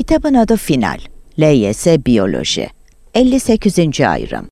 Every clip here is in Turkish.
Kitabın adı Final. LYS Biyoloji. 58. ayrım.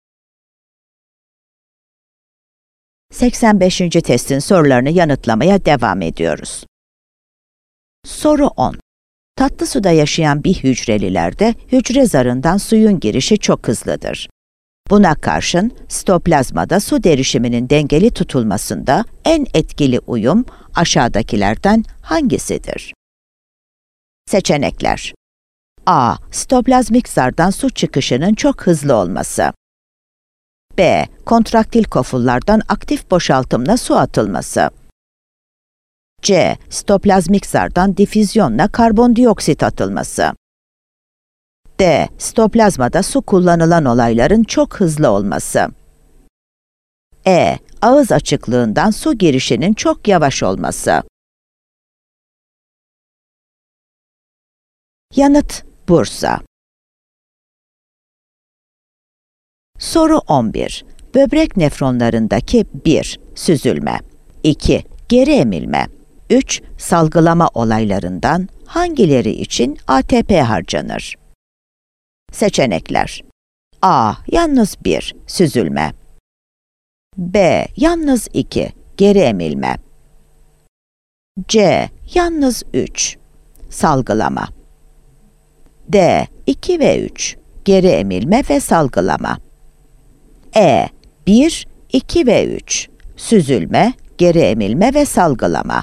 85. testin sorularını yanıtlamaya devam ediyoruz. Soru 10. Tatlı suda yaşayan bir hücrelilerde hücre zarından suyun girişi çok hızlıdır. Buna karşın sitoplazmada su derişiminin dengeli tutulmasında en etkili uyum aşağıdakilerden hangisidir? Seçenekler: A. Sitoplazmik zardan su çıkışının çok hızlı olması. B. Kontraktil kofullardan aktif boşaltımla su atılması. C. Sitoplazmik zardan difüzyonla karbondioksit atılması. D. Sitoplazmada su kullanılan olayların çok hızlı olması. E. Ağız açıklığından su girişinin çok yavaş olması. Yanıt Bursa. Soru 11. Böbrek nefronlarındaki 1. Süzülme, 2. Geri emilme, 3. Salgılama olaylarından hangileri için ATP harcanır? Seçenekler: A. Yalnız 1. Süzülme. B. Yalnız 2. Geri emilme. C. Yalnız 3. Salgılama. D. 2 ve 3. Geri emilme ve salgılama. E. 1, 2 ve 3. Süzülme, geri emilme ve salgılama.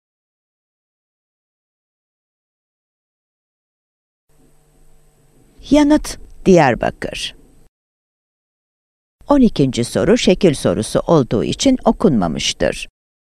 Yanıt Diyarbakır. 12. soru şekil sorusu olduğu için okunmamıştır.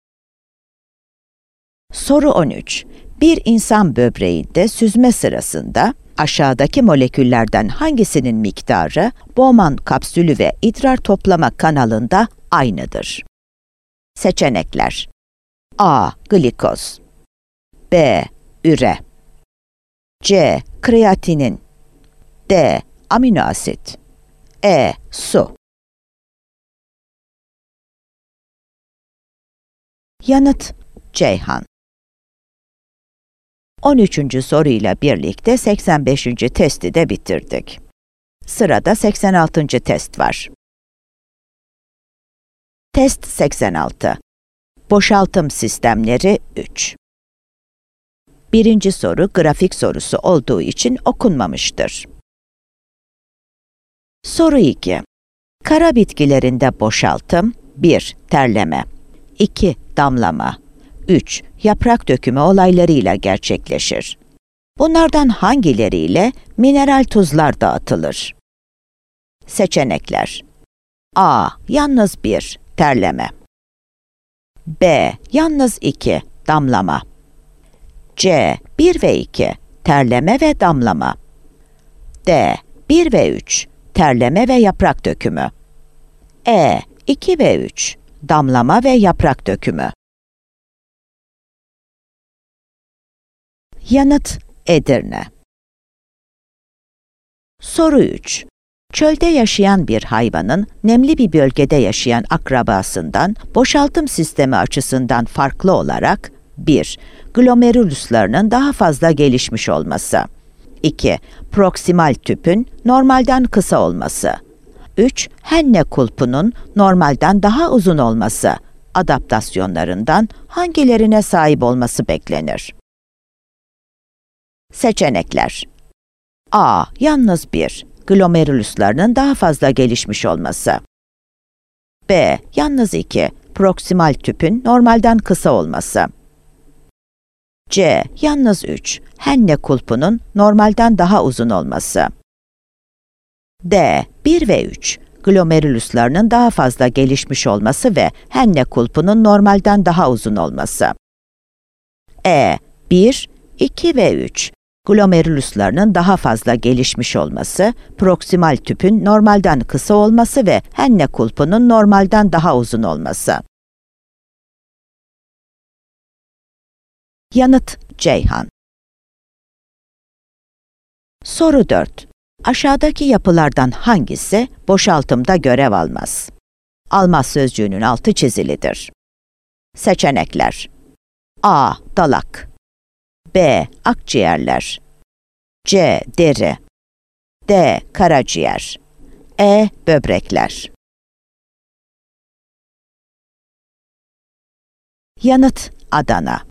Soru 13. Bir insan böbreğinde süzme sırasında aşağıdaki moleküllerden hangisinin miktarı Bowman kapsülü ve idrar toplama kanalında aynıdır? Seçenekler: A. Glikoz, B. Üre, C. Kreatinin, D. Amino asit, E. Su. Yanıt Ceyhan. 13. soruyla birlikte 85. testi de bitirdik. Sırada 86. test var. Test 86. Boşaltım sistemleri 3. Birinci soru grafik sorusu olduğu için okunmamıştır. Soru 2. Kara bitkilerinde boşaltım 1. Terleme, 2. Damlama, 3. Yaprak dökümü olaylarıyla gerçekleşir. Bunlardan hangileriyle mineral tuzlar dağıtılır? Seçenekler: A. Yalnız 1. Terleme, B. Yalnız 2. Damlama, C. 1 ve 2. Terleme ve damlama, D. 1 ve 3. Terleme ve yaprak dökümü, E. 2 ve 3. Damlama ve yaprak dökümü. Yanıt Edirne. Soru 3. Çölde yaşayan bir hayvanın nemli bir bölgede yaşayan akrabasından boşaltım sistemi açısından farklı olarak 1. Glomeruluslarının daha fazla gelişmiş olması, 2. Proksimal tüpün normalden kısa olması, 3. Henne kulpunun normalden daha uzun olması adaptasyonlarından hangilerine sahip olması beklenir? Seçenekler: A. Yalnız 1. Glomeruluslarının daha fazla gelişmiş olması. B. Yalnız 2. Proksimal tüpün normalden kısa olması. C. Yalnız 3. Henne kulpunun normalden daha uzun olması. D. 1 ve 3. Glomeruluslarının daha fazla gelişmiş olması ve henne kulpunun normalden daha uzun olması. E. 1, 2 ve 3. Glomeruluslarının daha fazla gelişmiş olması, proksimal tüpün normalden kısa olması ve henne kulpunun normalden daha uzun olması. Yanıt Ceyhan. Soru 4. Aşağıdaki yapılardan hangisi boşaltımda görev almaz? Almaz sözcüğünün altı çizilidir. Seçenekler: A. Dalak, B. Akciğerler, C. Deri. D. Karaciğer. E. Böbrekler. Yanıt Adana.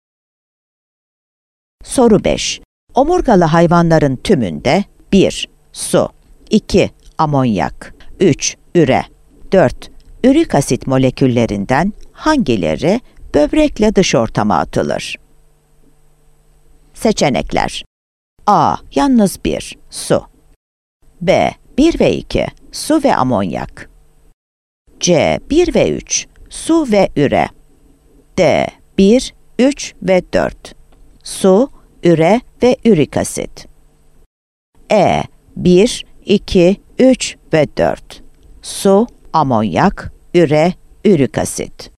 Soru 5. Omurgalı hayvanların tümünde 1. Su, 2. Amonyak, 3. Üre, 4. Ürik asit moleküllerinden hangileri böbrekle dış ortama atılır? Seçenekler: A. Yalnız 1. Su. B. 1 ve 2. Su ve amonyak. C. 1 ve 3. Su ve üre. D. 1, 3 ve 4. Su, üre ve ürik asit. E. 1, 2, 3 ve 4. Su, amonyak, üre, ürik asit.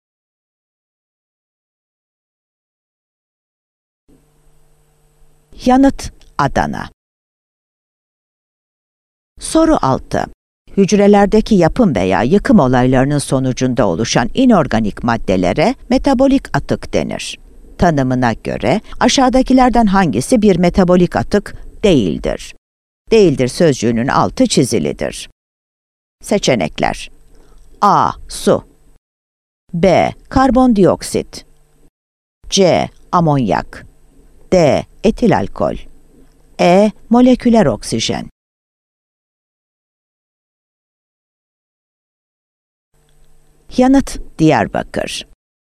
Yanıt Adana. Soru 6. Hücrelerdeki yapım veya yıkım olaylarının sonucunda oluşan inorganik maddelere metabolik atık denir. Tanımına göre aşağıdakilerden hangisi bir metabolik atık değildir? Değildir sözcüğünün altı çizilidir. Seçenekler: A. Su. B. Karbondioksit. C. Amonyak. D. Etil alkol. E. Moleküler oksijen. Yanıt Diyarbakır.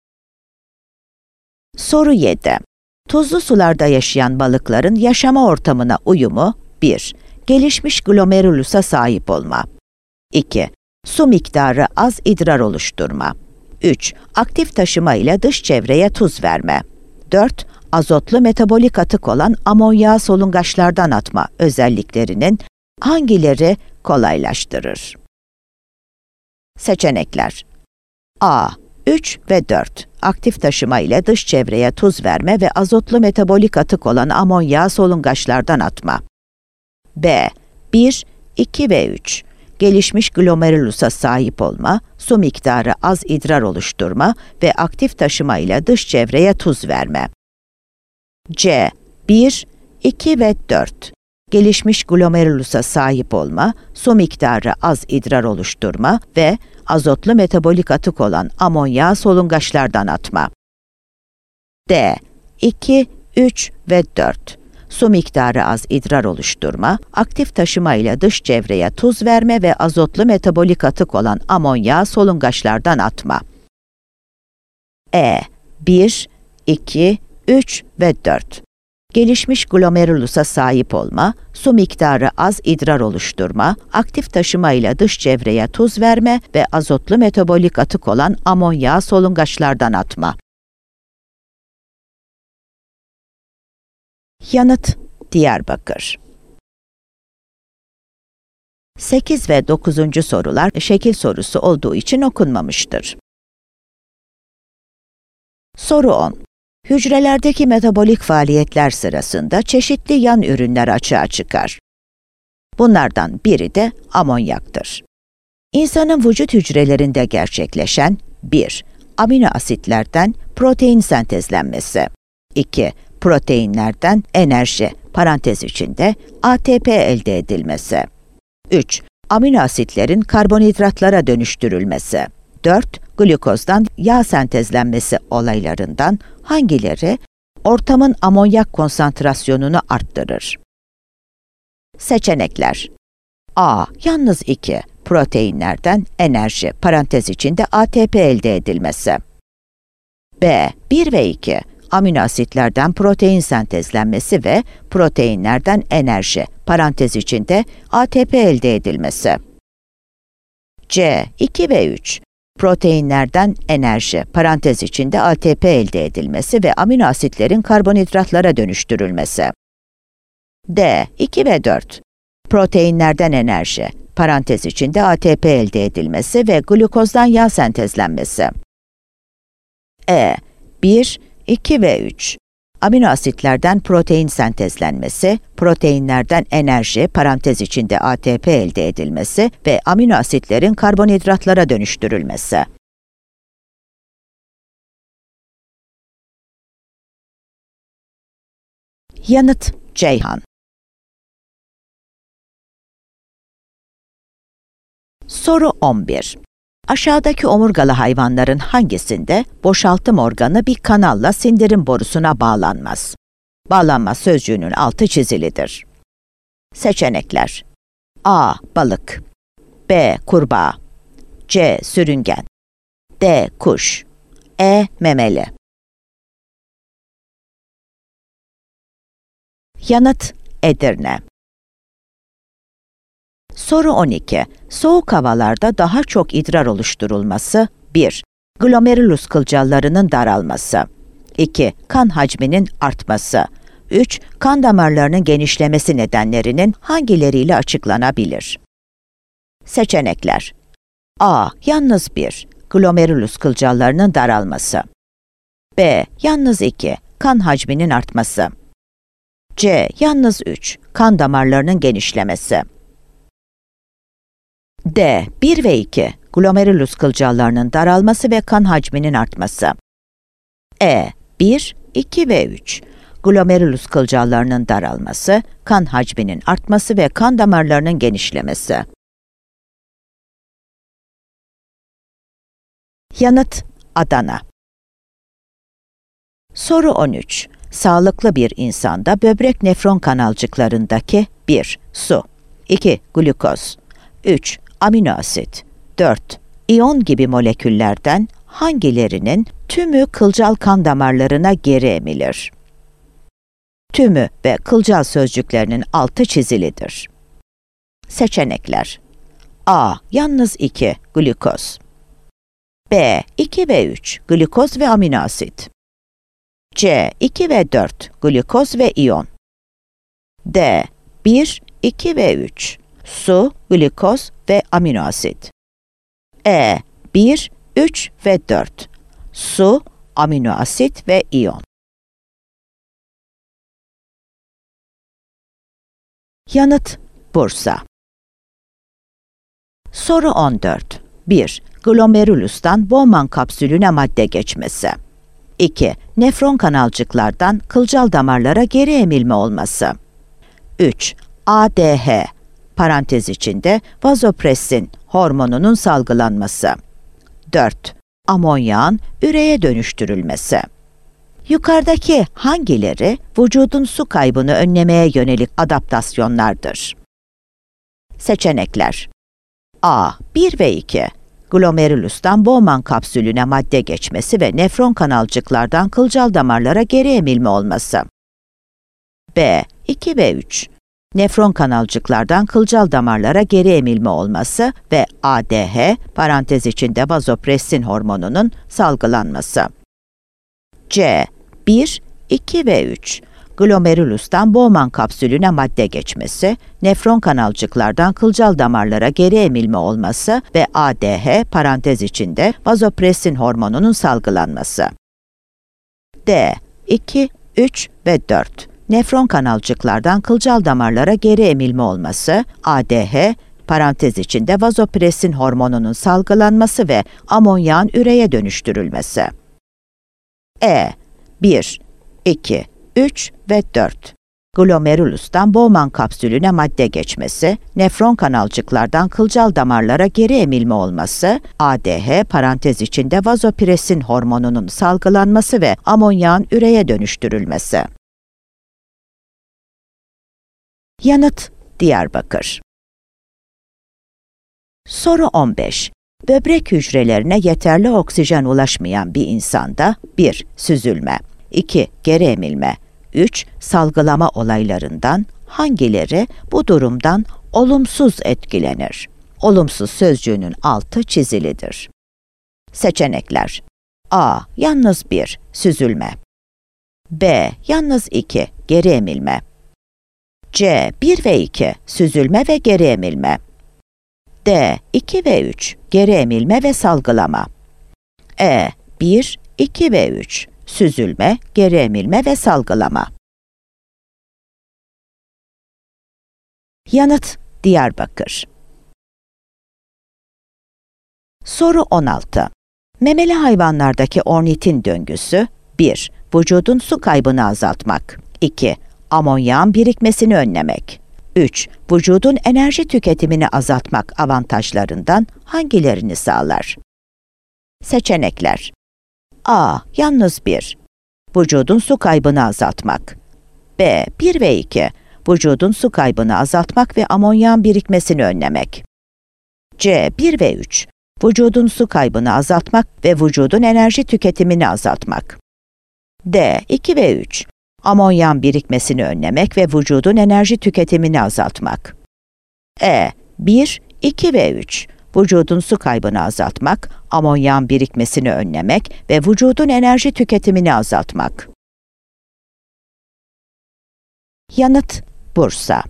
Soru 7. Tuzlu sularda yaşayan balıkların yaşama ortamına uyumu 1. Gelişmiş glomerulusa sahip olma. 2. Su miktarı az idrar oluşturma. 3. Aktif taşıma ile dış çevreye tuz verme. 4. Azotlu metabolik atık olan amonyağı solungaçlardan atma özelliklerinin hangileri kolaylaştırır? Seçenekler: A. 3 ve 4. Aktif taşıma ile dış çevreye tuz verme ve azotlu metabolik atık olan amonyağı solungaçlardan atma. B. 1, 2 ve 3. Gelişmiş glomerulusa sahip olma, su miktarı az idrar oluşturma ve aktif taşıma ile dış çevreye tuz verme. C. 1, 2 ve 4. Gelişmiş glomerulusa sahip olma, su miktarı az idrar oluşturma ve azotlu metabolik atık olan amonyağı solungaçlardan atma. D. 2, 3 ve 4. Su miktarı az idrar oluşturma, aktif taşıma ile dış çevreye tuz verme ve azotlu metabolik atık olan amonyağı solungaçlardan atma. E. 1, 2, 3 ve 4. Gelişmiş glomerulusa sahip olma, su miktarı az idrar oluşturma, aktif taşıma ile dış çevreye tuz verme ve azotlu metabolik atık olan amonyağı solungaçlardan atma. Yanıt Diyarbakır. 8 ve 9. sorular şekil sorusu olduğu için okunmamıştır. Soru 10. Hücrelerdeki metabolik faaliyetler sırasında çeşitli yan ürünler açığa çıkar. Bunlardan biri de amonyaktır. İnsanın vücut hücrelerinde gerçekleşen 1. Amino asitlerden protein sentezlenmesi. 2. Proteinlerden enerji, parantez içinde ATP elde edilmesi. 3. Amino asitlerin karbonhidratlara dönüştürülmesi. 4. Glukozdan yağ sentezlenmesi olaylarından hangileri ortamın amonyak konsantrasyonunu arttırır? Seçenekler: A. Yalnız 2. Proteinlerden enerji, parantez içinde ATP elde edilmesi. B. 1 ve 2. Amino asitlerden protein sentezlenmesi ve proteinlerden enerji, parantez içinde ATP elde edilmesi. C. 2 ve 3. Proteinlerden enerji, parantez içinde ATP elde edilmesi ve amino asitlerin karbonhidratlara dönüştürülmesi. D. 2 ve 4. Proteinlerden enerji, parantez içinde ATP elde edilmesi ve glukozdan yağ sentezlenmesi. E. 1, 2 ve 3. Amino asitlerden protein sentezlenmesi, proteinlerden enerji, parantez içinde ATP elde edilmesi ve amino asitlerin karbonhidratlara dönüştürülmesi. Yanıt Ceyhan. Soru 11. Aşağıdaki omurgalı hayvanların hangisinde boşaltım organı bir kanalla sindirim borusuna bağlanmaz? Bağlanma sözcüğünün altı çizilidir. Seçenekler: A. Balık, B. Kurbağa, C. Sürüngen, D. Kuş, E. Memeli. Yanıt: Edirne. Soru 12. Soğuk havalarda daha çok idrar oluşturulması: 1. Glomerulus kılcallarının daralması, 2. Kan hacminin artması, 3. Kan damarlarının genişlemesi nedenlerinin hangileriyle açıklanabilir? Seçenekler: A. Yalnız 1. Glomerulus kılcallarının daralması, B. Yalnız 2. Kan hacminin artması, C. Yalnız 3. Kan damarlarının genişlemesi, D. 1 ve 2. Glomerulus kılcallarının daralması ve kan hacminin artması, E. 1, 2 ve 3. Glomerulus kılcallarının daralması, kan hacminin artması ve kan damarlarının genişlemesi. Yanıt: Adana. Soru 13. Sağlıklı bir insanda böbrek nefron kanalcıklarındaki 1. Su, 2. Glukoz, 3. Amino asit, 4. İyon gibi moleküllerden hangilerinin tümü kılcal kan damarlarına geri emilir? Tümü ve kılcal sözcüklerinin altı çizilidir. Seçenekler: A. Yalnız 2. Glukoz, B. 2 ve 3. Glukoz ve amino asit, C. 2 ve 4. Glukoz ve iyon, D. 1, 2 ve 3. Su, glukoz ve amino asit, E. 1, 3 ve 4. Su, amino asit ve iyon. Yanıt: Bursa. Soru 14. 1. Glomerulus'tan Bowman kapsülüne madde geçmesi, 2. Nefron kanalcıklardan kılcal damarlara geri emilme olması, 3. ADH parantez içinde vazopressin hormonunun salgılanması, 4. Amonyağın üreye dönüştürülmesi. Yukarıdaki hangileri vücudun su kaybını önlemeye yönelik adaptasyonlardır? Seçenekler: A. 1 ve 2. Glomerulus'tan Bowman kapsülüne madde geçmesi ve nefron kanalcıklardan kılcal damarlara geri emilme olması, B. 2 ve 3. Nefron kanalcıklardan kılcal damarlara geri emilme olması ve ADH parantez içinde vazopressin hormonunun salgılanması, C. 1, 2 ve 3. Glomerulus'tan Bowman kapsülüne madde geçmesi, nefron kanalcıklardan kılcal damarlara geri emilme olması ve ADH parantez içinde vazopressin hormonunun salgılanması, D. 2, 3 ve 4. Nefron kanalcıklardan kılcal damarlara geri emilme olması, ADH parantez içinde vazopressin hormonunun salgılanması ve amonyağın üreye dönüştürülmesi. E. 1, 2, 3 ve 4. Glomerulus'tan Bowman kapsülüne madde geçmesi, nefron kanalcıklardan kılcal damarlara geri emilme olması, ADH parantez içinde vazopressin hormonunun salgılanması ve amonyağın üreye dönüştürülmesi. Yanıt: Diyarbakır. Soru 15. Böbrek hücrelerine yeterli oksijen ulaşmayan bir insanda 1. Süzülme, 2. Geri emilme, 3. Salgılama olaylarından hangileri bu durumdan olumsuz etkilenir? Olumsuz sözcüğünün altı çizilidir. Seçenekler: A. Yalnız 1. Süzülme, B. Yalnız 2. Geri emilme, C. 1 ve 2. Süzülme ve geri emilme, D. 2 ve 3. Geri emilme ve salgılama, E. 1, 2 ve 3. Süzülme, geri emilme ve salgılama. Yanıt: Diyarbakır. Soru 16. Memeli hayvanlardaki ornitin döngüsü: 1. Vücudun su kaybını azaltmak, 2. Amonyağın birikmesini önlemek, 3. Vücudun enerji tüketimini azaltmak avantajlarından hangilerini sağlar? Seçenekler. A. Yalnız 1. Vücudun su kaybını azaltmak. B. 1 ve 2. Vücudun su kaybını azaltmak ve amonyağın birikmesini önlemek. C. 1 ve 3. Vücudun su kaybını azaltmak ve vücudun enerji tüketimini azaltmak. D. 2 ve 3. Amonyağın birikmesini önlemek ve vücudun enerji tüketimini azaltmak. E. 1, 2 ve 3. Vücudun su kaybını azaltmak, amonyağın birikmesini önlemek ve vücudun enerji tüketimini azaltmak. Yanıt: Bursa.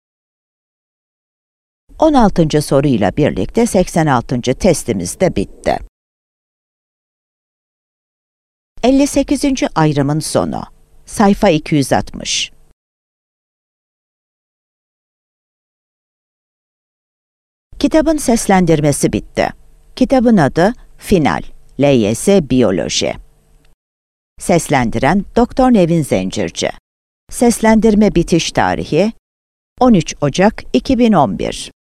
16. soruyla birlikte 86. testimiz de bitti. 58. ayrımın sonu. Sayfa 260. Kitabın seslendirmesi bitti. Kitabın adı Final, LYS Biyoloji. Seslendiren Doktor Nevin Zencirci. Seslendirme bitiş tarihi 13 Ocak 2011.